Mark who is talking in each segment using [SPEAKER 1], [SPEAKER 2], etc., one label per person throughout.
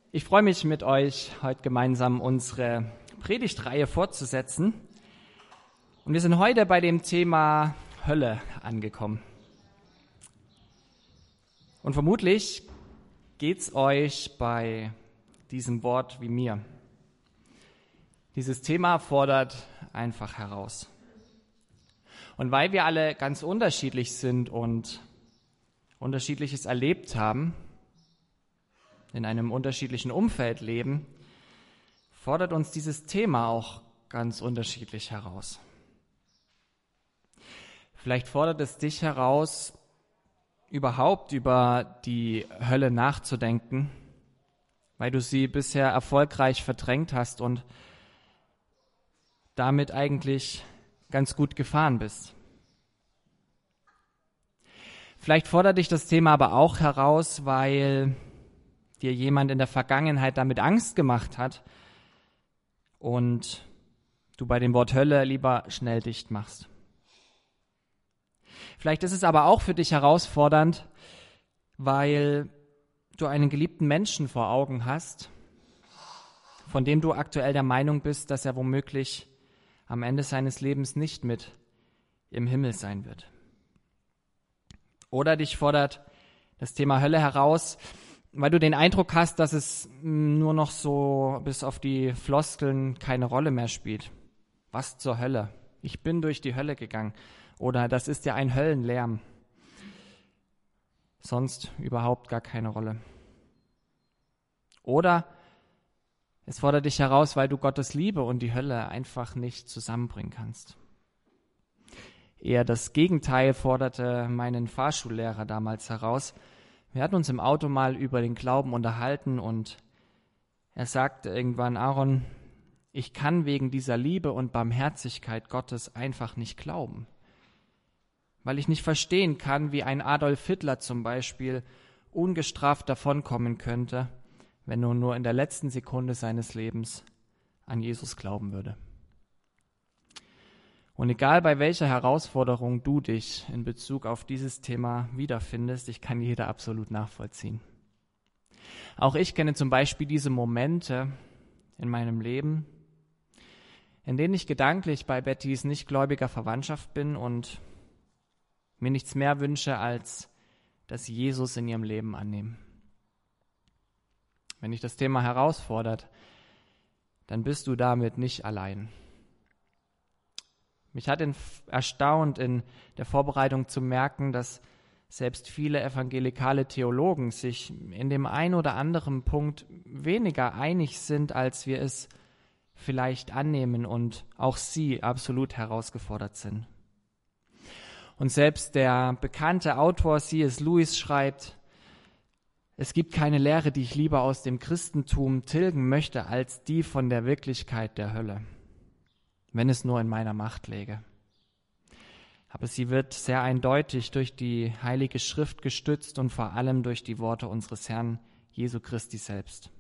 [SPEAKER 1] Ich freue mich, mit euch heute gemeinsam unsere Predigtreihe fortzusetzen. Und wir sind heute bei dem Thema Hölle angekommen. Und vermutlich geht's euch bei diesem Wort wie mir. Dieses Thema fordert einfach heraus. Und weil wir alle ganz unterschiedlich sind und Unterschiedliches erlebt haben, in einem unterschiedlichen Umfeld leben, fordert uns dieses Thema auch ganz unterschiedlich heraus. Vielleicht fordert es dich heraus, überhaupt über die Hölle nachzudenken, weil du sie bisher erfolgreich verdrängt hast und damit eigentlich ganz gut gefahren bist. Vielleicht fordert dich das Thema aber auch heraus, weil dir jemand in der Vergangenheit damit Angst gemacht hat und du bei dem Wort Hölle lieber schnell dicht machst. Vielleicht ist es aber auch für dich herausfordernd, weil du einen geliebten Menschen vor Augen hast, von dem du aktuell der Meinung bist, dass er womöglich am Ende seines Lebens nicht mit im Himmel sein wird. Oder dich fordert das Thema Hölle heraus, weil du den Eindruck hast, dass es nur noch so bis auf die Floskeln keine Rolle mehr spielt. Was zur Hölle? Ich bin durch die Hölle gegangen. Oder das ist ja ein Höllenlärm. Sonst überhaupt gar keine Rolle. Oder es fordert dich heraus, weil du Gottes Liebe und die Hölle einfach nicht zusammenbringen kannst. Eher das Gegenteil forderte meinen Fahrschullehrer damals heraus. Wir hatten uns im Auto mal über den Glauben unterhalten und er sagte irgendwann, Aaron, ich kann wegen dieser Liebe und Barmherzigkeit Gottes einfach nicht glauben. Weil ich nicht verstehen kann, wie ein Adolf Hitler zum Beispiel ungestraft davonkommen könnte, wenn er nur in der letzten Sekunde seines Lebens an Jesus glauben würde. Und egal bei welcher Herausforderung du dich in Bezug auf dieses Thema wiederfindest, ich kann jeder absolut nachvollziehen. Auch ich kenne zum Beispiel diese Momente in meinem Leben, in denen ich gedanklich bei Bettys nichtgläubiger Verwandtschaft bin und mir nichts mehr wünsche, als dass sie Jesus in ihrem Leben annehmen. Wenn dich das Thema herausfordert, dann bist du damit nicht allein. Mich hat erstaunt in der Vorbereitung zu merken, dass selbst viele evangelikale Theologen sich in dem einen oder anderen Punkt weniger einig sind, als wir es vielleicht annehmen und auch sie absolut herausgefordert sind. Und selbst der bekannte Autor C.S. Lewis schreibt, es gibt keine Lehre, die ich lieber aus dem Christentum tilgen möchte, als die von der Wirklichkeit der Hölle, wenn es nur in meiner Macht läge. Aber sie wird sehr eindeutig durch die Heilige Schrift gestützt und vor allem durch die Worte unseres Herrn Jesu Christi selbst.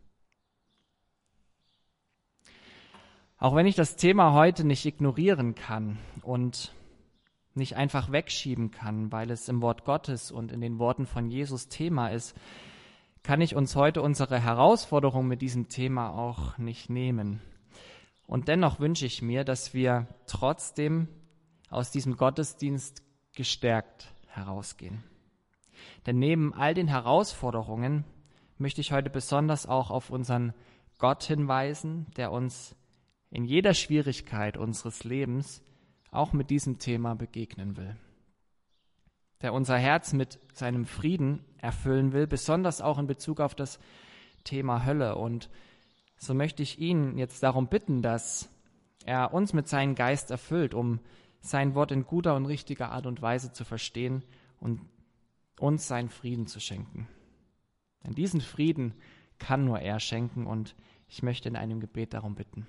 [SPEAKER 1] Auch wenn ich das Thema heute nicht ignorieren kann und nicht einfach wegschieben kann, weil es im Wort Gottes und in den Worten von Jesus Thema ist, kann ich uns heute unsere Herausforderung mit diesem Thema auch nicht nehmen. Und dennoch wünsche ich mir, dass wir trotzdem aus diesem Gottesdienst gestärkt herausgehen. Denn neben all den Herausforderungen möchte ich heute besonders auch auf unseren Gott hinweisen, der uns in jeder Schwierigkeit unseres Lebens auch mit diesem Thema begegnen will. Der unser Herz mit seinem Frieden erfüllen will, besonders auch in Bezug auf das Thema Hölle. Und so möchte ich ihn jetzt darum bitten, dass er uns mit seinem Geist erfüllt, um sein Wort in guter und richtiger Art und Weise zu verstehen und uns seinen Frieden zu schenken. Denn diesen Frieden kann nur er schenken und ich möchte in einem Gebet darum bitten.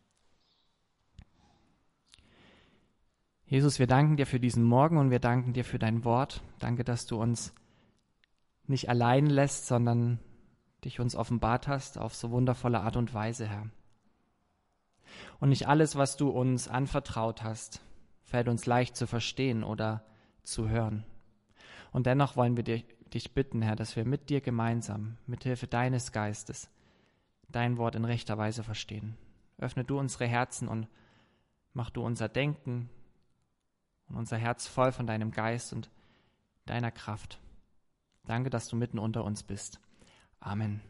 [SPEAKER 1] Jesus, wir danken dir für diesen Morgen und wir danken dir für dein Wort. Danke, dass du uns nicht allein lässt, sondern dich uns offenbart hast auf so wundervolle Art und Weise, Herr. Und nicht alles, was du uns anvertraut hast, fällt uns leicht zu verstehen oder zu hören. Und dennoch wollen wir dich bitten, Herr, dass wir mit dir gemeinsam, mit Hilfe deines Geistes, dein Wort in rechter Weise verstehen. Öffne du unsere Herzen und mach du unser Denken und unser Herz voll von deinem Geist und deiner Kraft. Danke, dass du mitten unter uns bist. Amen.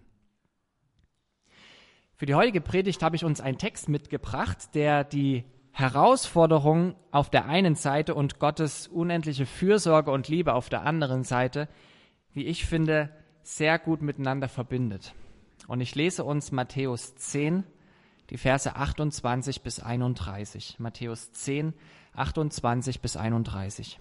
[SPEAKER 1] Für die heutige Predigt habe ich uns einen Text mitgebracht, der die Herausforderung auf der einen Seite und Gottes unendliche Fürsorge und Liebe auf der anderen Seite, wie ich finde, sehr gut miteinander verbindet. Und ich lese uns Matthäus 10, die Verse 28 bis 31. Matthäus 10, 28 bis 31.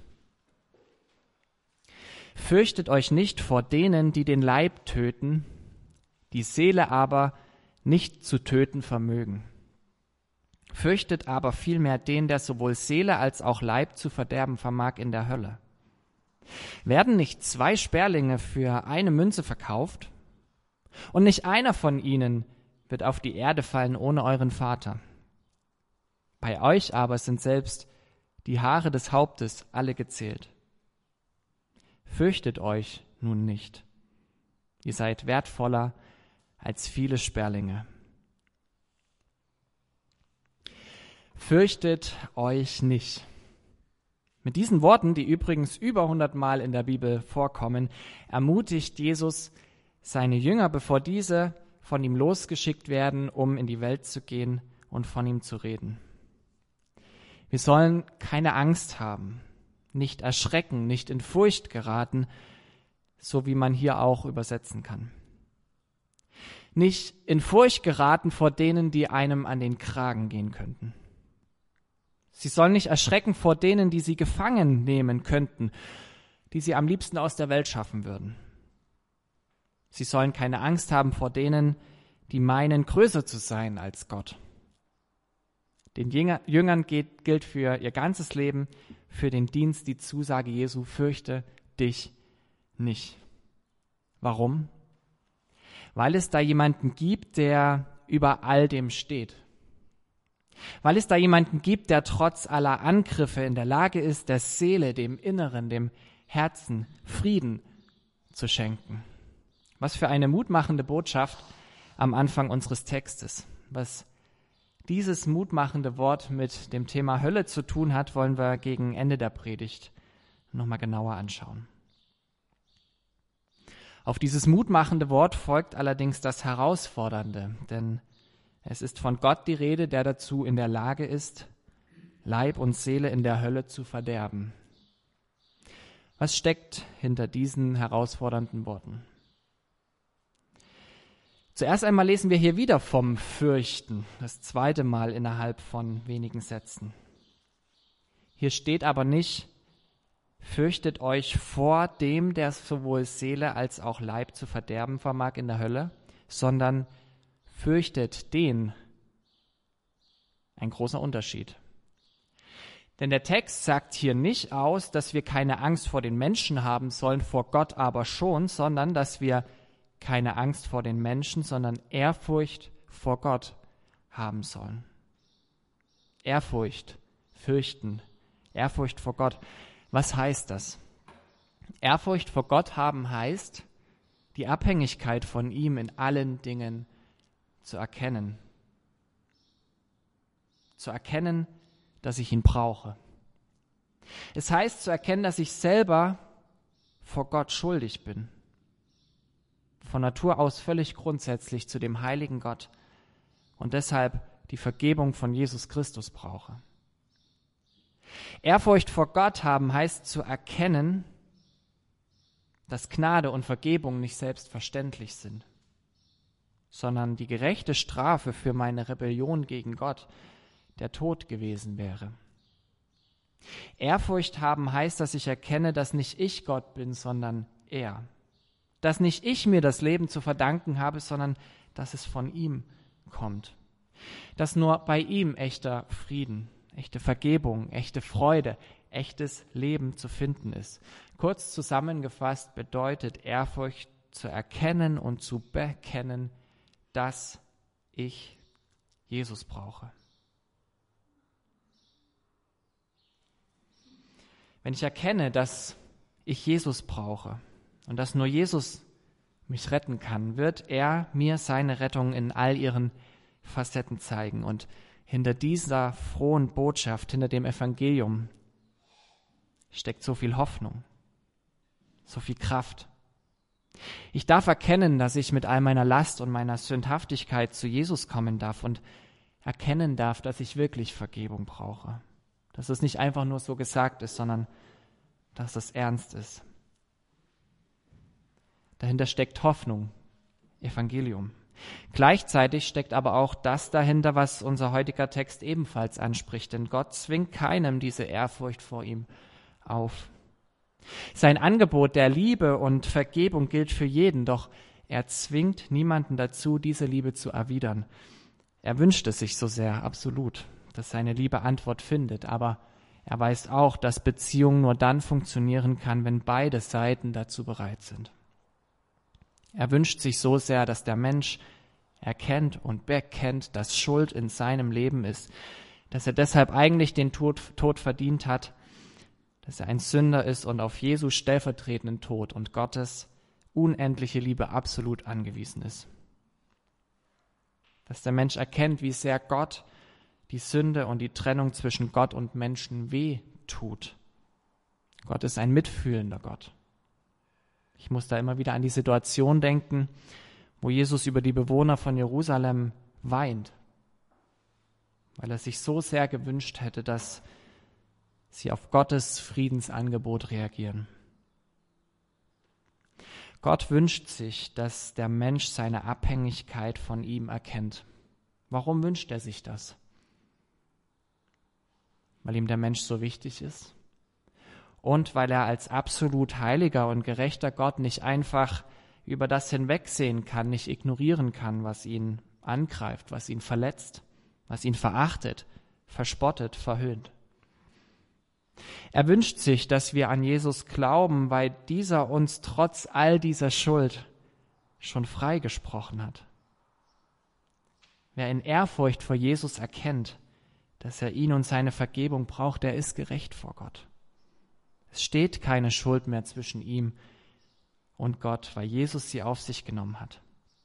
[SPEAKER 1] Fürchtet euch nicht vor denen, die den Leib töten, die Seele aber nicht zu töten vermögen. Fürchtet aber vielmehr den, der sowohl Seele als auch Leib zu verderben vermag in der Hölle. Werden nicht 2 Sperlinge für eine Münze verkauft? Und nicht einer von ihnen wird auf die Erde fallen ohne euren Vater. Bei euch aber sind selbst die Haare des Hauptes alle gezählt. Fürchtet euch nun nicht. Ihr seid wertvoller als viele Sperlinge. Fürchtet euch nicht. Mit diesen Worten, die übrigens über 100 Mal in der Bibel vorkommen, ermutigt Jesus seine Jünger, bevor diese von ihm losgeschickt werden, um in die Welt zu gehen und von ihm zu reden. Wir sollen keine Angst haben, nicht erschrecken, nicht in Furcht geraten, so wie man hier auch übersetzen kann. Nicht in Furcht geraten vor denen, die einem an den Kragen gehen könnten. Sie sollen nicht erschrecken vor denen, die sie gefangen nehmen könnten, die sie am liebsten aus der Welt schaffen würden. Sie sollen keine Angst haben vor denen, die meinen, größer zu sein als Gott. Den Jüngern gilt für ihr ganzes Leben, für den Dienst die Zusage Jesu: fürchte dich nicht. Warum? Weil es da jemanden gibt, der über all dem steht. Weil es da jemanden gibt, der trotz aller Angriffe in der Lage ist, der Seele, dem Inneren, dem Herzen Frieden zu schenken. Was für eine mutmachende Botschaft am Anfang unseres Textes. Was dieses mutmachende Wort mit dem Thema Hölle zu tun hat, wollen wir gegen Ende der Predigt nochmal genauer anschauen. Auf dieses mutmachende Wort folgt allerdings das Herausfordernde, denn es ist von Gott die Rede, der dazu in der Lage ist, Leib und Seele in der Hölle zu verderben. Was steckt hinter diesen herausfordernden Worten? Zuerst einmal lesen wir hier wieder vom Fürchten, das 2. Mal innerhalb von wenigen Sätzen. Hier steht aber nicht: Fürchtet euch vor dem, der sowohl Seele als auch Leib zu verderben vermag in der Hölle, sondern fürchtet den. Ein großer Unterschied. Denn der Text sagt hier nicht aus, dass wir keine Angst vor den Menschen haben sollen, vor Gott aber schon, sondern dass wir keine Angst vor den Menschen, sondern Ehrfurcht vor Gott haben sollen. Ehrfurcht, fürchten, Ehrfurcht vor Gott. Was heißt das? Ehrfurcht vor Gott haben heißt, die Abhängigkeit von ihm in allen Dingen zu erkennen. Zu erkennen, dass ich ihn brauche. Es heißt zu erkennen, dass ich selber vor Gott schuldig bin. Von Natur aus völlig grundsätzlich zu dem heiligen Gott und deshalb die Vergebung von Jesus Christus brauche. Ehrfurcht vor Gott haben heißt zu erkennen, dass Gnade und Vergebung nicht selbstverständlich sind, sondern die gerechte Strafe für meine Rebellion gegen Gott der Tod gewesen wäre. Ehrfurcht haben heißt, dass ich erkenne, dass nicht ich Gott bin, sondern er. Dass nicht ich mir das Leben zu verdanken habe, sondern dass es von ihm kommt. Dass nur bei ihm echter Frieden, echte Vergebung, echte Freude, echtes Leben zu finden ist. Kurz zusammengefasst bedeutet Ehrfurcht zu erkennen und zu bekennen, dass ich Jesus brauche. Wenn ich erkenne, dass ich Jesus brauche und dass nur Jesus mich retten kann, wird er mir seine Rettung in all ihren Facetten zeigen. Und hinter dieser frohen Botschaft, hinter dem Evangelium, steckt so viel Hoffnung, so viel Kraft. Ich darf erkennen, dass ich mit all meiner Last und meiner Sündhaftigkeit zu Jesus kommen darf und erkennen darf, dass ich wirklich Vergebung brauche. Dass es nicht einfach nur so gesagt ist, sondern dass es ernst ist. Dahinter steckt Hoffnung, Evangelium. Gleichzeitig steckt aber auch das dahinter, was unser heutiger Text ebenfalls anspricht. Denn Gott zwingt keinem diese Ehrfurcht vor ihm auf. Sein Angebot der Liebe und Vergebung gilt für jeden, doch er zwingt niemanden dazu, diese Liebe zu erwidern. Er wünscht es sich so sehr, absolut, dass seine Liebe Antwort findet, aber er weiß auch, dass Beziehung nur dann funktionieren kann, wenn beide Seiten dazu bereit sind. Er wünscht sich so sehr, dass der Mensch erkennt und bekennt, dass Schuld in seinem Leben ist, dass er deshalb eigentlich den Tod verdient hat, dass er ein Sünder ist und auf Jesu stellvertretenden Tod und Gottes unendliche Liebe absolut angewiesen ist. Dass der Mensch erkennt, wie sehr Gott die Sünde und die Trennung zwischen Gott und Menschen weh tut. Gott ist ein mitfühlender Gott. Ich muss da immer wieder an die Situation denken, wo Jesus über die Bewohner von Jerusalem weint, weil er sich so sehr gewünscht hätte, dass sie auf Gottes Friedensangebot reagieren. Gott wünscht sich, dass der Mensch seine Abhängigkeit von ihm erkennt. Warum wünscht er sich das? Weil ihm der Mensch so wichtig ist? Und weil er als absolut heiliger und gerechter Gott nicht einfach über das hinwegsehen kann, nicht ignorieren kann, was ihn angreift, was ihn verletzt, was ihn verachtet, verspottet, verhöhnt. Er wünscht sich, dass wir an Jesus glauben, weil dieser uns trotz all dieser Schuld schon freigesprochen hat. Wer in Ehrfurcht vor Jesus erkennt, dass er ihn und seine Vergebung braucht, der ist gerecht vor Gott. Es steht keine Schuld mehr zwischen ihm und Gott, weil Jesus sie auf sich genommen hat.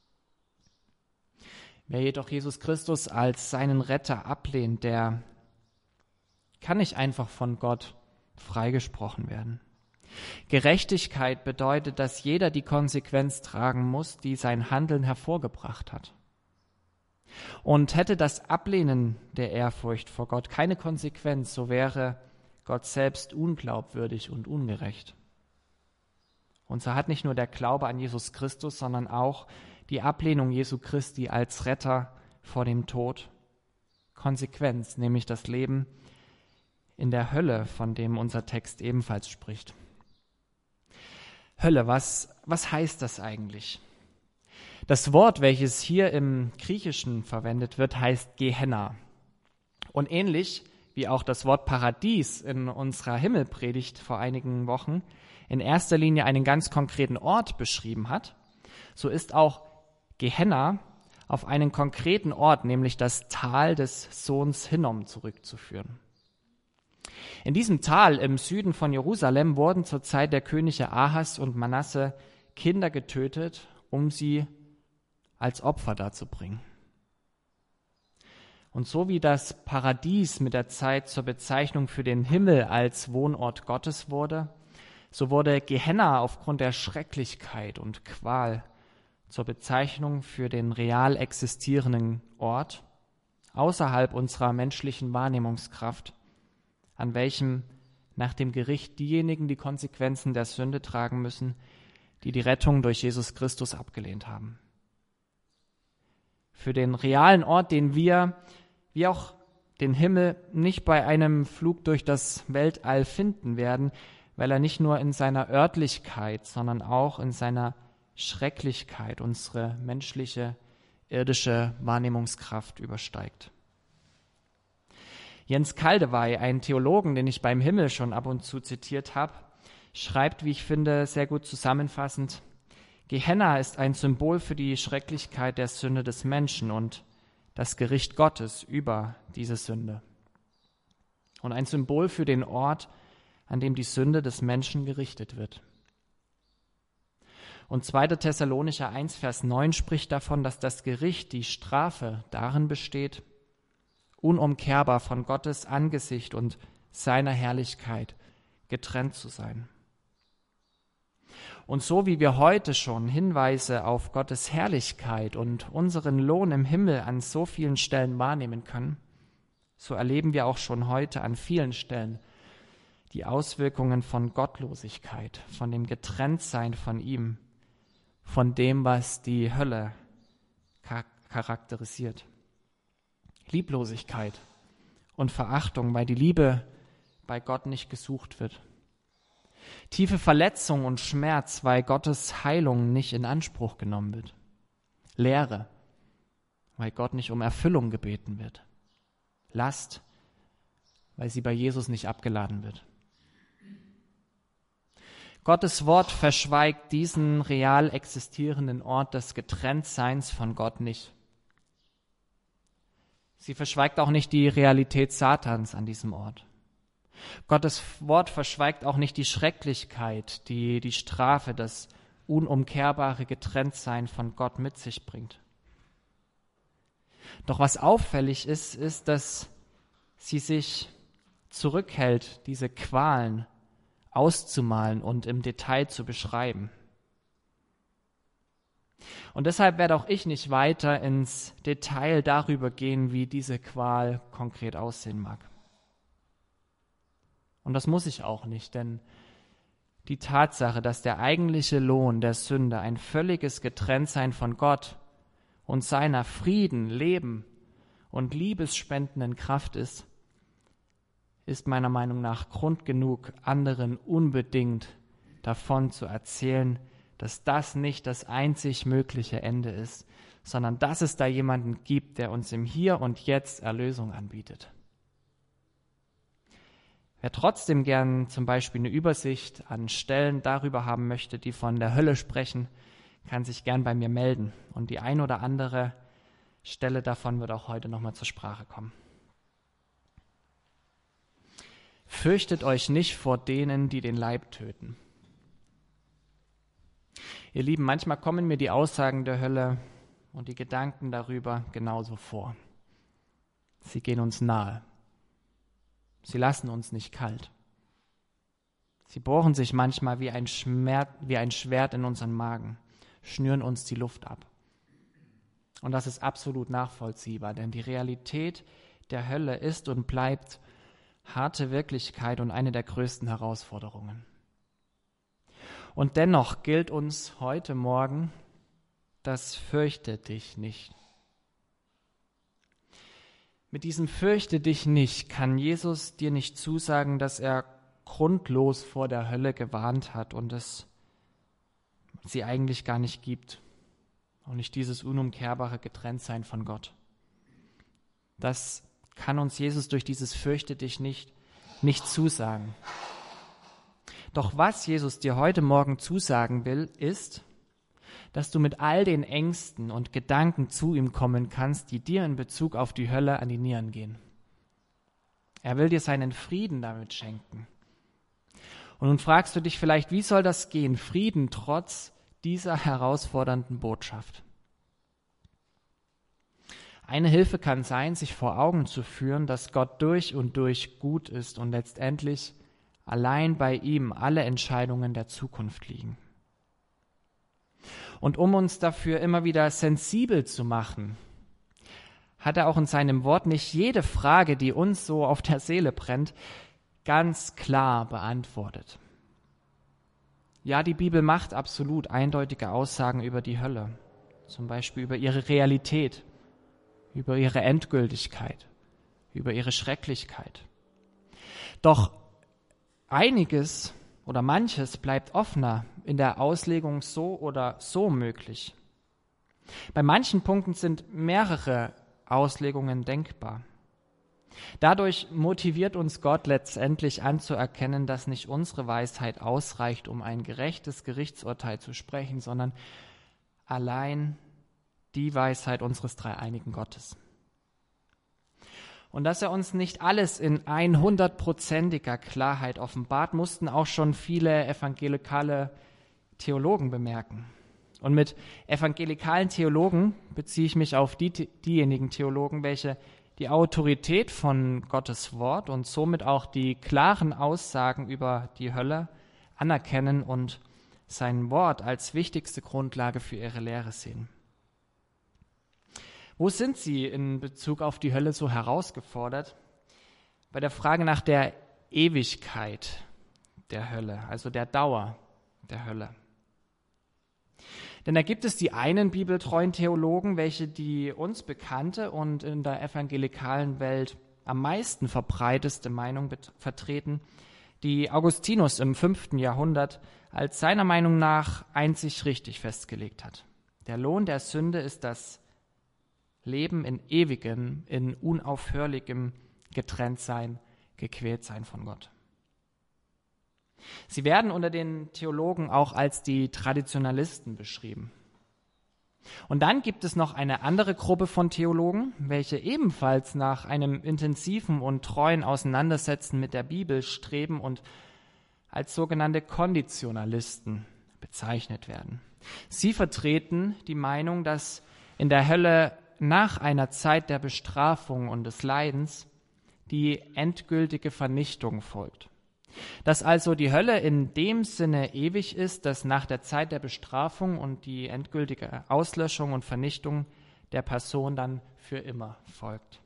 [SPEAKER 1] Wer jedoch Jesus Christus als seinen Retter ablehnt, der kann nicht einfach von Gott freigesprochen werden. Gerechtigkeit bedeutet, dass jeder die Konsequenz tragen muss, die sein Handeln hervorgebracht hat. Und hätte das Ablehnen der Ehrfurcht vor Gott keine Konsequenz, so wäre Gott selbst unglaubwürdig und ungerecht. Und so hat nicht nur der Glaube an Jesus Christus, sondern auch die Ablehnung Jesu Christi als Retter vor dem Tod Konsequenz, nämlich das Leben in der Hölle, von dem unser Text ebenfalls spricht. Hölle, was heißt das eigentlich? Das Wort, welches hier im Griechischen verwendet wird, heißt Gehenna. Und ähnlich wie auch das Wort Paradies in unserer Himmelpredigt vor einigen Wochen in erster Linie einen ganz konkreten Ort beschrieben hat, so ist auch Gehenna auf einen konkreten Ort, nämlich das Tal des Sohns Hinnom, zurückzuführen. In diesem Tal im Süden von Jerusalem wurden zur Zeit der Könige Ahas und Manasse Kinder getötet, um sie als Opfer darzubringen. Und so wie das Paradies mit der Zeit zur Bezeichnung für den Himmel als Wohnort Gottes wurde, so wurde Gehenna aufgrund der Schrecklichkeit und Qual zur Bezeichnung für den real existierenden Ort außerhalb unserer menschlichen Wahrnehmungskraft, an welchem nach dem Gericht diejenigen die Konsequenzen der Sünde tragen müssen, die die Rettung durch Jesus Christus abgelehnt haben. Für den realen Ort, den wir, wie auch den Himmel, nicht bei einem Flug durch das Weltall finden werden, weil er nicht nur in seiner Örtlichkeit, sondern auch in seiner Schrecklichkeit unsere menschliche, irdische Wahrnehmungskraft übersteigt. Jens Kaldewey, ein Theologen, den ich beim Himmel schon ab und zu zitiert habe, schreibt, wie ich finde, sehr gut zusammenfassend: Gehenna ist ein Symbol für die Schrecklichkeit der Sünde des Menschen und das Gericht Gottes über diese Sünde. Und ein Symbol für den Ort, an dem die Sünde des Menschen gerichtet wird. Und 2. Thessalonicher 1, Vers 9 spricht davon, dass das Gericht, die Strafe darin besteht, unumkehrbar von Gottes Angesicht und seiner Herrlichkeit getrennt zu sein. Und so wie wir heute schon Hinweise auf Gottes Herrlichkeit und unseren Lohn im Himmel an so vielen Stellen wahrnehmen können, so erleben wir auch schon heute an vielen Stellen die Auswirkungen von Gottlosigkeit, von dem Getrenntsein von ihm, von dem, was die Hölle charakterisiert. Lieblosigkeit und Verachtung, weil die Liebe bei Gott nicht gesucht wird. Tiefe Verletzung und Schmerz, weil Gottes Heilung nicht in Anspruch genommen wird. Leere, weil Gott nicht um Erfüllung gebeten wird. Last, weil sie bei Jesus nicht abgeladen wird. Gottes Wort verschweigt diesen real existierenden Ort des Getrenntseins von Gott nicht. Sie verschweigt auch nicht die Realität Satans an diesem Ort. Gottes Wort verschweigt auch nicht die Schrecklichkeit, die die Strafe, das unumkehrbare Getrenntsein von Gott mit sich bringt. Doch was auffällig ist, ist, dass sie sich zurückhält, diese Qualen auszumalen und im Detail zu beschreiben. Und deshalb werde auch ich nicht weiter ins Detail darüber gehen, wie diese Qual konkret aussehen mag. Und das muss ich auch nicht, denn die Tatsache, dass der eigentliche Lohn der Sünde ein völliges Getrenntsein von Gott und seiner Frieden, Leben und liebesspendenden Kraft ist meiner Meinung nach Grund genug, anderen unbedingt davon zu erzählen, dass das nicht das einzig mögliche Ende ist, sondern dass es da jemanden gibt, der uns im Hier und Jetzt Erlösung anbietet. Wer trotzdem gern zum Beispiel eine Übersicht an Stellen darüber haben möchte, die von der Hölle sprechen, kann sich gern bei mir melden. Und die ein oder andere Stelle davon wird auch heute nochmal zur Sprache kommen. Fürchtet euch nicht vor denen, die den Leib töten. Ihr Lieben, manchmal kommen mir die Aussagen der Hölle und die Gedanken darüber genauso vor. Sie gehen uns nahe. Sie lassen uns nicht kalt. Sie bohren sich manchmal wie ein Schwert in unseren Magen, schnüren uns die Luft ab. Und das ist absolut nachvollziehbar, denn die Realität der Hölle ist und bleibt harte Wirklichkeit und eine der größten Herausforderungen. Und dennoch gilt uns heute Morgen, das fürchte dich nicht. Mit diesem fürchte dich nicht kann Jesus dir nicht zusagen, dass er grundlos vor der Hölle gewarnt hat und es sie eigentlich gar nicht gibt. Und nicht dieses unumkehrbare Getrenntsein von Gott. Das kann uns Jesus durch dieses fürchte dich nicht zusagen. Doch was Jesus dir heute Morgen zusagen will, ist, dass du mit all den Ängsten und Gedanken zu ihm kommen kannst, die dir in Bezug auf die Hölle an die Nieren gehen. Er will dir seinen Frieden damit schenken. Und nun fragst du dich vielleicht, wie soll das gehen? Frieden trotz dieser herausfordernden Botschaft. Eine Hilfe kann sein, sich vor Augen zu führen, dass Gott durch und durch gut ist und letztendlich allein bei ihm alle Entscheidungen der Zukunft liegen. Und um uns dafür immer wieder sensibel zu machen, hat er auch in seinem Wort nicht jede Frage, die uns so auf der Seele brennt, ganz klar beantwortet. Ja, die Bibel macht absolut eindeutige Aussagen über die Hölle, zum Beispiel über ihre Realität, über ihre Endgültigkeit, über ihre Schrecklichkeit. Doch einiges oder manches bleibt offener in der Auslegung so oder so möglich. Bei manchen Punkten sind mehrere Auslegungen denkbar. Dadurch motiviert uns Gott letztendlich anzuerkennen, dass nicht unsere Weisheit ausreicht, um ein gerechtes Gerichtsurteil zu sprechen, sondern allein die Weisheit unseres dreieinigen Gottes. Und dass er uns nicht alles in 100%iger Klarheit offenbart, mussten auch schon viele evangelikale Theologen bemerken. Und mit evangelikalen Theologen beziehe ich mich auf diejenigen Theologen, welche die Autorität von Gottes Wort und somit auch die klaren Aussagen über die Hölle anerkennen und sein Wort als wichtigste Grundlage für ihre Lehre sehen. Wo sind Sie in Bezug auf die Hölle so herausgefordert? Bei der Frage nach der Ewigkeit der Hölle, also der Dauer der Hölle. Denn da gibt es die einen bibeltreuen Theologen, welche die uns bekannte und in der evangelikalen Welt am meisten verbreiteste Meinung vertreten, die Augustinus im 5. Jahrhundert als seiner Meinung nach einzig richtig festgelegt hat. Der Lohn der Sünde ist das Leben in ewigem, in unaufhörlichem Getrenntsein, Gequältsein von Gott. Sie werden unter den Theologen auch als die Traditionalisten beschrieben. Und dann gibt es noch eine andere Gruppe von Theologen, welche ebenfalls nach einem intensiven und treuen Auseinandersetzen mit der Bibel streben und als sogenannte Konditionalisten bezeichnet werden. Sie vertreten die Meinung, dass in der Hölle nach einer Zeit der Bestrafung und des Leidens die endgültige Vernichtung folgt. Dass also die Hölle in dem Sinne ewig ist, dass nach der Zeit der Bestrafung und die endgültige Auslöschung und Vernichtung der Person dann für immer folgt.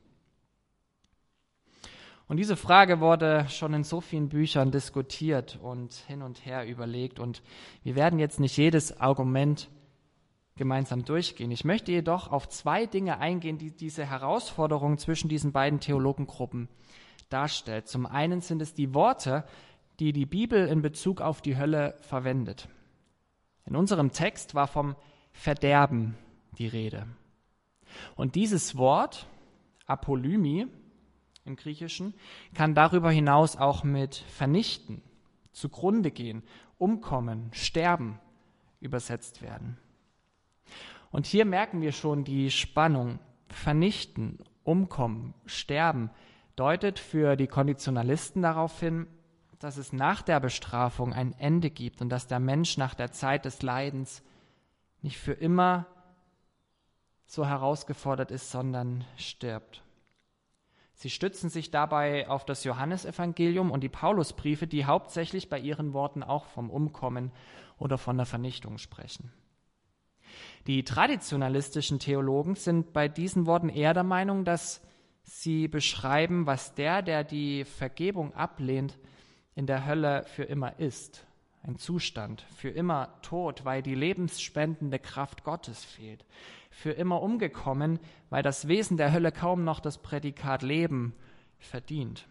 [SPEAKER 1] Und diese Frage wurde schon in so vielen Büchern diskutiert und hin und her überlegt. Und wir werden jetzt nicht jedes Argument gemeinsam durchgehen. Ich möchte jedoch auf zwei Dinge eingehen, die diese Herausforderung zwischen diesen beiden Theologengruppen darstellt. Zum einen sind es die Worte, die die Bibel in Bezug auf die Hölle verwendet. In unserem Text war vom Verderben die Rede. Und dieses Wort, Apolymi im Griechischen, kann darüber hinaus auch mit vernichten, zugrunde gehen, umkommen, sterben übersetzt werden. Und hier merken wir schon die Spannung. Vernichten, umkommen, sterben deutet für die Konditionalisten darauf hin, dass es nach der Bestrafung ein Ende gibt und dass der Mensch nach der Zeit des Leidens nicht für immer so herausgefordert ist, sondern stirbt. Sie stützen sich dabei auf das Johannesevangelium und die Paulusbriefe, die hauptsächlich bei ihren Worten auch vom Umkommen oder von der Vernichtung sprechen. Die traditionalistischen Theologen sind bei diesen Worten eher der Meinung, dass sie beschreiben, was der die Vergebung ablehnt, in der Hölle für immer ist. Ein Zustand, für immer tot, weil die lebensspendende Kraft Gottes fehlt. Für immer umgekommen, weil das Wesen der Hölle kaum noch das Prädikat Leben verdient.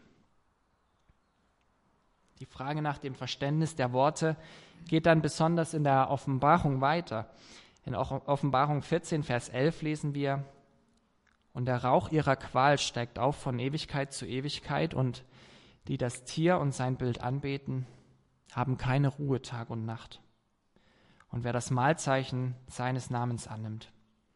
[SPEAKER 1] Die Frage nach dem Verständnis der Worte geht dann besonders in der Offenbarung weiter. In Offenbarung 14, Vers 11 lesen wir: Und der Rauch ihrer Qual steigt auf von Ewigkeit zu Ewigkeit, und die das Tier und sein Bild anbeten, haben keine Ruhe Tag und Nacht. Und wer das Mahlzeichen seines Namens annimmt.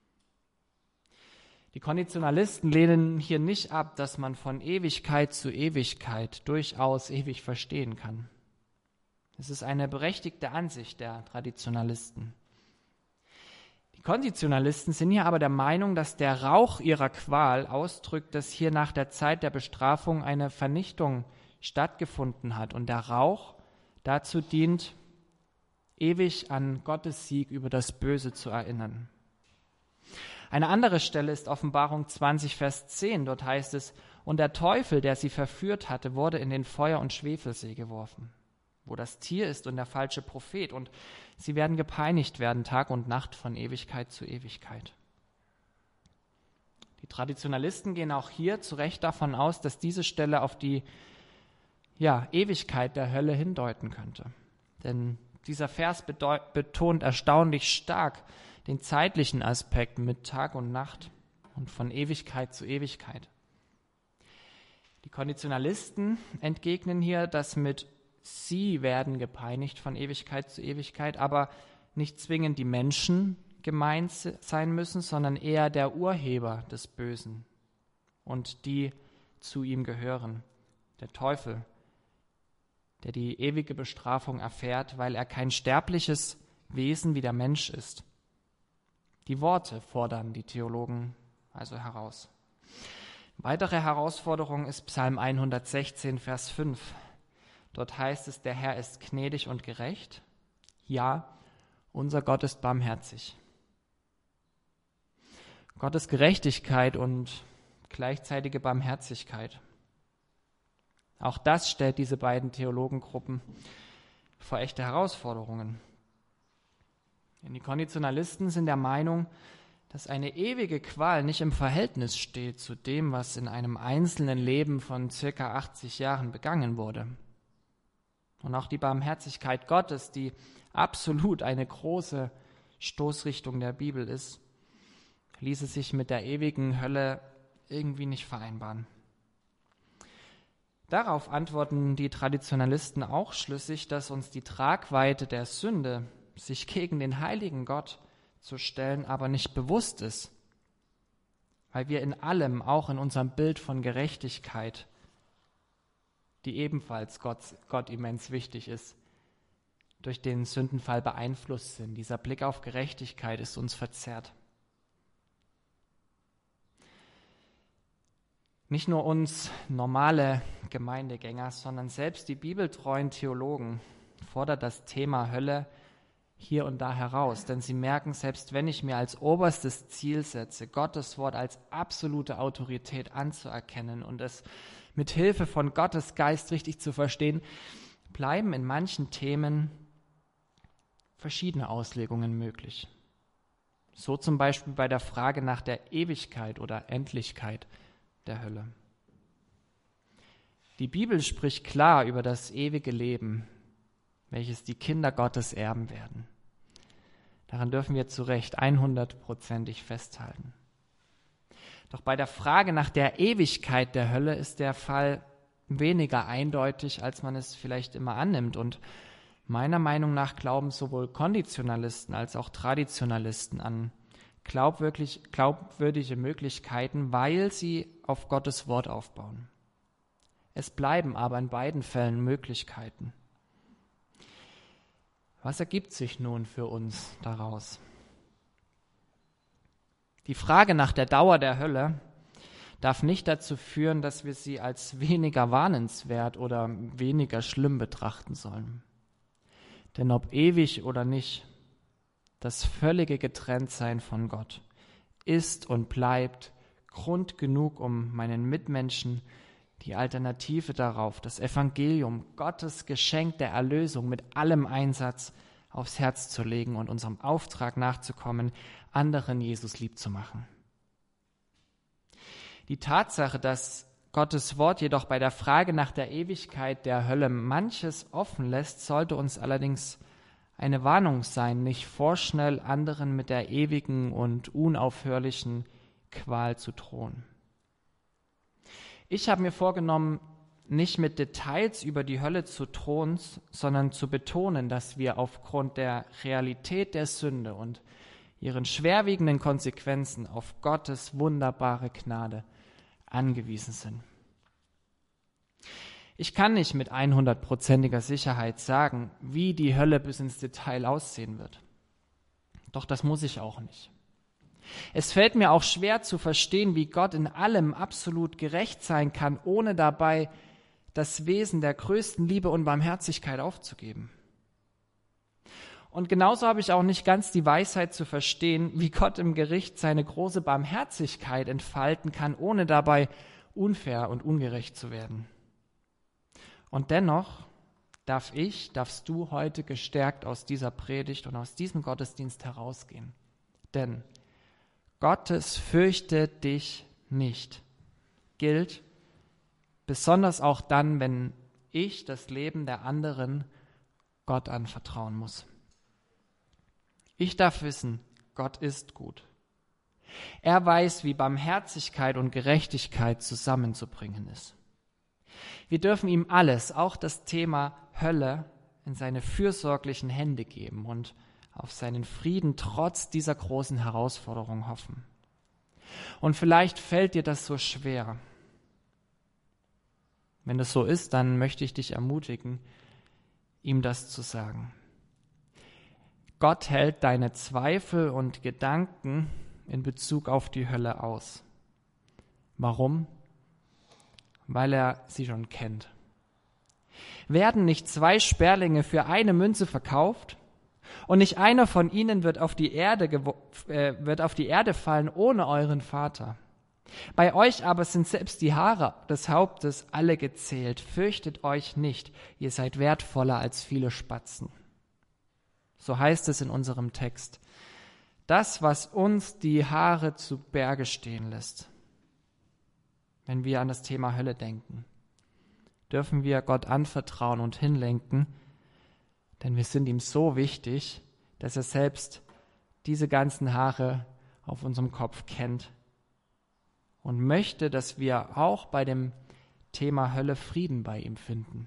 [SPEAKER 1] Die Konditionalisten lehnen hier nicht ab, dass man von Ewigkeit zu Ewigkeit durchaus ewig verstehen kann. Es ist eine berechtigte Ansicht der Traditionalisten. Die Konditionalisten sind hier aber der Meinung, dass der Rauch ihrer Qual ausdrückt, dass hier nach der Zeit der Bestrafung eine Vernichtung stattgefunden hat und der Rauch dazu dient, ewig an Gottes Sieg über das Böse zu erinnern. Eine andere Stelle ist Offenbarung 20, Vers 10. Dort heißt es: Und der Teufel, der sie verführt hatte, wurde in den Feuer- und Schwefelsee geworfen, wo das Tier ist und der falsche Prophet, und sie werden gepeinigt werden Tag und Nacht von Ewigkeit zu Ewigkeit. Die Traditionalisten gehen auch hier zu Recht davon aus, dass diese Stelle auf die Ewigkeit der Hölle hindeuten könnte. Denn dieser Vers betont erstaunlich stark den zeitlichen Aspekt mit Tag und Nacht und von Ewigkeit zu Ewigkeit. Die Konditionalisten entgegnen hier, dass mit sie werden gepeinigt von Ewigkeit zu Ewigkeit, aber nicht zwingend die Menschen gemeint sein müssen, sondern eher der Urheber des Bösen und die zu ihm gehören, der Teufel, der die ewige Bestrafung erfährt, weil er kein sterbliches Wesen wie der Mensch ist. Die Worte fordern die Theologen also heraus. Weitere Herausforderung ist Psalm 116, Vers 5. Dort heißt es, der Herr ist gnädig und gerecht. Ja, unser Gott ist barmherzig. Gottes Gerechtigkeit und gleichzeitige Barmherzigkeit. Auch das stellt diese beiden Theologengruppen vor echte Herausforderungen. Denn die Konditionalisten sind der Meinung, dass eine ewige Qual nicht im Verhältnis steht zu dem, was in einem einzelnen Leben von circa 80 Jahren begangen wurde. Und auch die Barmherzigkeit Gottes, die absolut eine große Stoßrichtung der Bibel ist, ließe sich mit der ewigen Hölle irgendwie nicht vereinbaren. Darauf antworten die Traditionalisten auch schlüssig, dass uns die Tragweite der Sünde, sich gegen den heiligen Gott zu stellen, aber nicht bewusst ist, weil wir in allem, auch in unserem Bild von Gerechtigkeit, die ebenfalls Gott immens wichtig ist, durch den Sündenfall beeinflusst sind. Dieser Blick auf Gerechtigkeit ist uns verzerrt. Nicht nur uns normale Gemeindegänger, sondern selbst die bibeltreuen Theologen fordert das Thema Hölle hier und da heraus. Denn sie merken, selbst wenn ich mir als oberstes Ziel setze, Gottes Wort als absolute Autorität anzuerkennen und es mit Hilfe von Gottes Geist richtig zu verstehen, bleiben in manchen Themen verschiedene Auslegungen möglich. So zum Beispiel bei der Frage nach der Ewigkeit oder Endlichkeit der Hölle. Die Bibel spricht klar über das ewige Leben, welches die Kinder Gottes erben werden. Daran dürfen wir zu Recht 100%ig festhalten. Doch bei der Frage nach der Ewigkeit der Hölle ist der Fall weniger eindeutig, als man es vielleicht immer annimmt. Und meiner Meinung nach glauben sowohl Konditionalisten als auch Traditionalisten an glaubwürdige Möglichkeiten, weil sie auf Gottes Wort aufbauen. Es bleiben aber in beiden Fällen Möglichkeiten. Was ergibt sich nun für uns daraus? Die Frage nach der Dauer der Hölle darf nicht dazu führen, dass wir sie als weniger warnenswert oder weniger schlimm betrachten sollen. Denn ob ewig oder nicht, das völlige Getrenntsein von Gott ist und bleibt Grund genug, um meinen Mitmenschen die Alternative darauf, das Evangelium, Gottes Geschenk der Erlösung mit allem Einsatz aufs Herz zu legen und unserem Auftrag nachzukommen, anderen Jesus lieb zu machen. Die Tatsache, dass Gottes Wort jedoch bei der Frage nach der Ewigkeit der Hölle manches offen lässt, sollte uns allerdings eine Warnung sein, nicht vorschnell anderen mit der ewigen und unaufhörlichen Qual zu drohen. Ich habe mir vorgenommen, nicht mit Details über die Hölle zu drohen, sondern zu betonen, dass wir aufgrund der Realität der Sünde und ihren schwerwiegenden Konsequenzen auf Gottes wunderbare Gnade angewiesen sind. Ich kann nicht mit 100%iger Sicherheit sagen, wie die Hölle bis ins Detail aussehen wird. Doch das muss ich auch nicht. Es fällt mir auch schwer zu verstehen, wie Gott in allem absolut gerecht sein kann, ohne dabei das Wesen der größten Liebe und Barmherzigkeit aufzugeben. Und genauso habe ich auch nicht ganz die Weisheit zu verstehen, wie Gott im Gericht seine große Barmherzigkeit entfalten kann, ohne dabei unfair und ungerecht zu werden. Und dennoch darfst du heute gestärkt aus dieser Predigt und aus diesem Gottesdienst herausgehen. Denn Gottes fürchte dich nicht gilt besonders auch dann, wenn ich das Leben der anderen Gott anvertrauen muss. Ich darf wissen, Gott ist gut. Er weiß, wie Barmherzigkeit und Gerechtigkeit zusammenzubringen ist. Wir dürfen ihm alles, auch das Thema Hölle, in seine fürsorglichen Hände geben und auf seinen Frieden trotz dieser großen Herausforderung hoffen. Und vielleicht fällt dir das so schwer. Wenn das so ist, dann möchte ich dich ermutigen, ihm das zu sagen. Gott hält deine Zweifel und Gedanken in Bezug auf die Hölle aus. Warum? Weil er sie schon kennt. Werden nicht 2 Sperlinge für eine Münze verkauft? Und nicht einer von ihnen wird auf die Erde fallen ohne euren Vater. Bei euch aber sind selbst die Haare des Hauptes alle gezählt. Fürchtet euch nicht, ihr seid wertvoller als viele Spatzen. So heißt es in unserem Text. Das, was uns die Haare zu Berge stehen lässt, wenn wir an das Thema Hölle denken, dürfen wir Gott anvertrauen und hinlenken, denn wir sind ihm so wichtig, dass er selbst diese ganzen Haare auf unserem Kopf kennt und möchte, dass wir auch bei dem Thema Hölle Frieden bei ihm finden.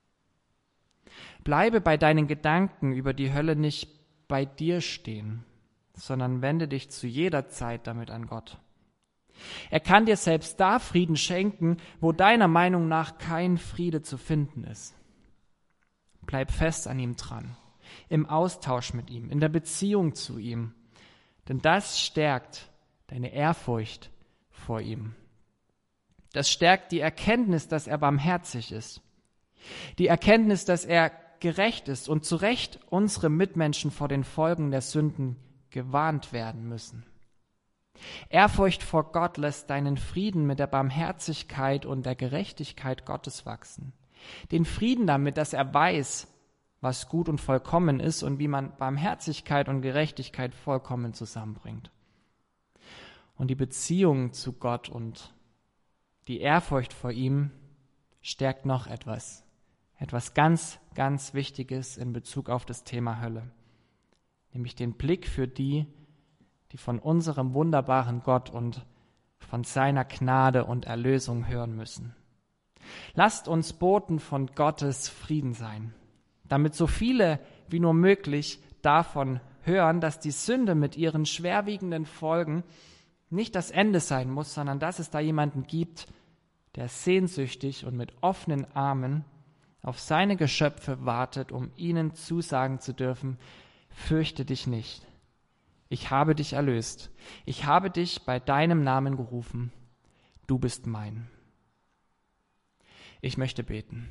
[SPEAKER 1] Bleibe bei deinen Gedanken über die Hölle nicht bei dir stehen, sondern wende dich zu jeder Zeit damit an Gott. Er kann dir selbst da Frieden schenken, wo deiner Meinung nach kein Friede zu finden ist. Bleib fest an ihm dran, im Austausch mit ihm, in der Beziehung zu ihm, denn das stärkt deine Ehrfurcht vor ihm. Das stärkt die Erkenntnis, dass er barmherzig ist, die Erkenntnis, dass er gerecht ist und zu Recht unsere Mitmenschen vor den Folgen der Sünden gewarnt werden müssen. Ehrfurcht vor Gott lässt deinen Frieden mit der Barmherzigkeit und der Gerechtigkeit Gottes wachsen. Den Frieden damit, dass er weiß, was gut und vollkommen ist und wie man Barmherzigkeit und Gerechtigkeit vollkommen zusammenbringt. Und die Beziehung zu Gott und die Ehrfurcht vor ihm stärkt noch etwas ganz, ganz Wichtiges in Bezug auf das Thema Hölle, nämlich den Blick für die von unserem wunderbaren Gott und von seiner Gnade und Erlösung hören müssen. Lasst uns Boten von Gottes Frieden sein, damit so viele wie nur möglich davon hören, dass die Sünde mit ihren schwerwiegenden Folgen nicht das Ende sein muss, sondern dass es da jemanden gibt, der sehnsüchtig und mit offenen Armen auf seine Geschöpfe wartet, um ihnen zusagen zu dürfen: Fürchte dich nicht. Ich habe dich erlöst. Ich habe dich bei deinem Namen gerufen. Du bist mein. Ich möchte beten.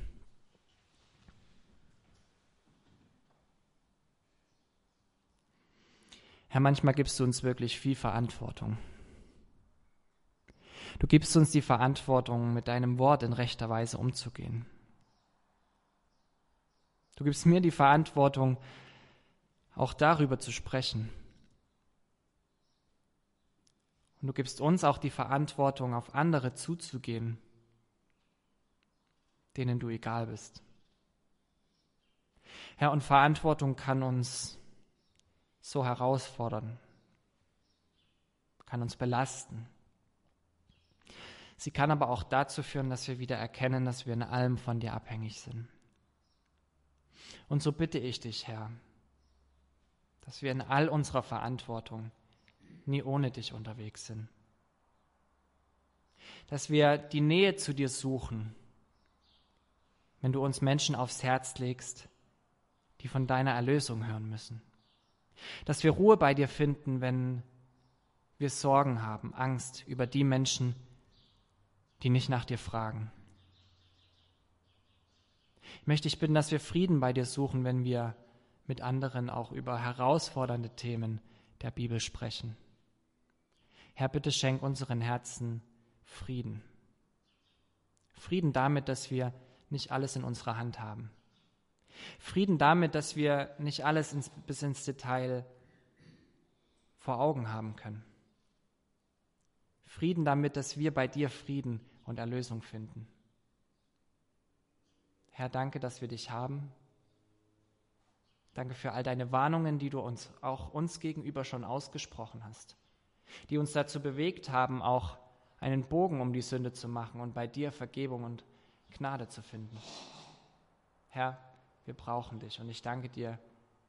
[SPEAKER 1] Herr, manchmal gibst du uns wirklich viel Verantwortung. Du gibst uns die Verantwortung, mit deinem Wort in rechter Weise umzugehen. Du gibst mir die Verantwortung, auch darüber zu sprechen. Und du gibst uns auch die Verantwortung, auf andere zuzugehen, denen du egal bist. Herr, und Verantwortung kann uns so herausfordern, kann uns belasten. Sie kann aber auch dazu führen, dass wir wieder erkennen, dass wir in allem von dir abhängig sind. Und so bitte ich dich, Herr, dass wir in all unserer Verantwortung nie ohne dich unterwegs sind. Dass wir die Nähe zu dir suchen, wenn du uns Menschen aufs Herz legst, die von deiner Erlösung hören müssen. Dass wir Ruhe bei dir finden, wenn wir Sorgen haben, Angst über die Menschen, die nicht nach dir fragen. Ich möchte dich bitten, dass wir Frieden bei dir suchen, wenn wir mit anderen auch über herausfordernde Themen der Bibel sprechen. Herr, bitte schenk unseren Herzen Frieden. Frieden damit, dass wir nicht alles in unserer Hand haben. Frieden damit, dass wir nicht alles bis ins Detail vor Augen haben können. Frieden damit, dass wir bei dir Frieden und Erlösung finden. Herr, danke, dass wir dich haben. Danke für all deine Warnungen, die du uns gegenüber schon ausgesprochen hast, die uns dazu bewegt haben, auch einen Bogen um die Sünde zu machen und bei dir Vergebung und Gnade zu finden. Herr, wir brauchen dich und ich danke dir,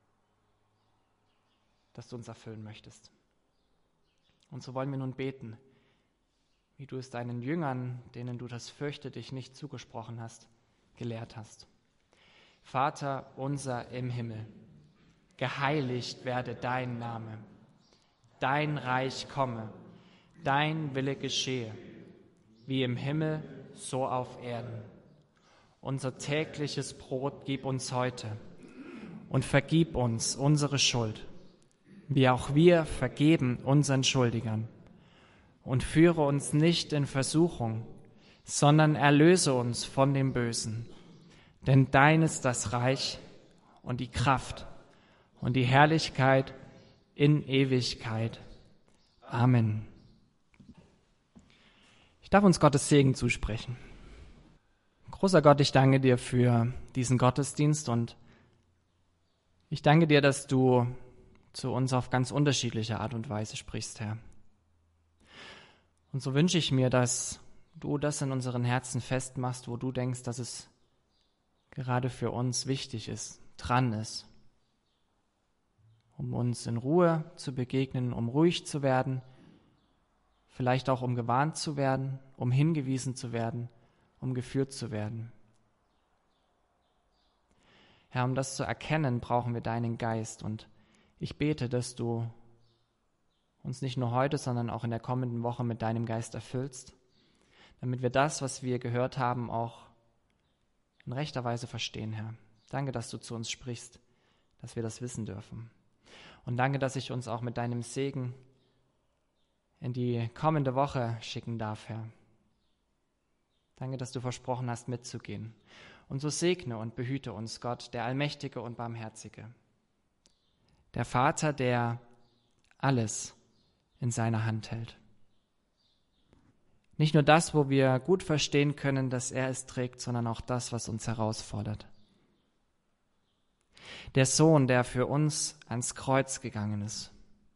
[SPEAKER 1] dass du uns erfüllen möchtest. Und so wollen wir nun beten, wie du es deinen Jüngern, denen du das Fürchte dich nicht zugesprochen hast, gelehrt hast. Vater unser im Himmel, geheiligt werde dein Name. Dein Reich komme, dein Wille geschehe, wie im Himmel, so auf Erden. Unser tägliches Brot gib uns heute und vergib uns unsere Schuld, wie auch wir vergeben unseren Schuldigern. Und führe uns nicht in Versuchung, sondern erlöse uns von dem Bösen. Denn dein ist das Reich und die Kraft und die Herrlichkeit in Ewigkeit. Amen. Ich darf uns Gottes Segen zusprechen. Großer Gott, ich danke dir für diesen Gottesdienst und ich danke dir, dass du zu uns auf ganz unterschiedliche Art und Weise sprichst, Herr. Und so wünsche ich mir, dass du das in unseren Herzen festmachst, wo du denkst, dass es gerade für uns wichtig ist, dran ist, um uns in Ruhe zu begegnen, um ruhig zu werden, vielleicht auch um gewarnt zu werden, um hingewiesen zu werden, um geführt zu werden. Herr, um das zu erkennen, brauchen wir deinen Geist und ich bete, dass du uns nicht nur heute, sondern auch in der kommenden Woche mit deinem Geist erfüllst, damit wir das, was wir gehört haben, auch in rechter Weise verstehen, Herr. Danke, dass du zu uns sprichst, dass wir das wissen dürfen. Und danke, dass ich uns auch mit deinem Segen in die kommende Woche schicken darf, Herr. Danke, dass du versprochen hast, mitzugehen. Und so segne und behüte uns, Gott, der Allmächtige und Barmherzige. Der Vater, der alles in seiner Hand hält. Nicht nur das, wo wir gut verstehen können, dass er es trägt, sondern auch das, was uns herausfordert. Der Sohn, der für uns ans Kreuz gegangen ist,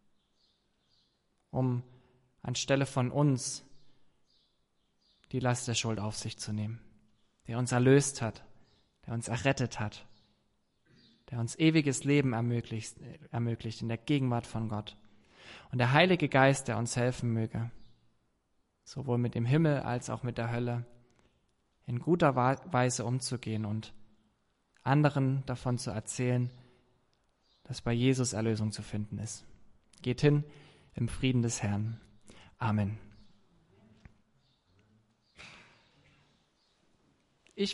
[SPEAKER 1] um anstelle von uns die Last der Schuld auf sich zu nehmen, der uns erlöst hat, der uns errettet hat, der uns ewiges Leben ermöglicht in der Gegenwart von Gott. Und der Heilige Geist, der uns helfen möge, sowohl mit dem Himmel als auch mit der Hölle, in guter Weise umzugehen und anderen davon zu erzählen, dass bei Jesus Erlösung zu finden ist. Geht hin im Frieden des Herrn. Amen.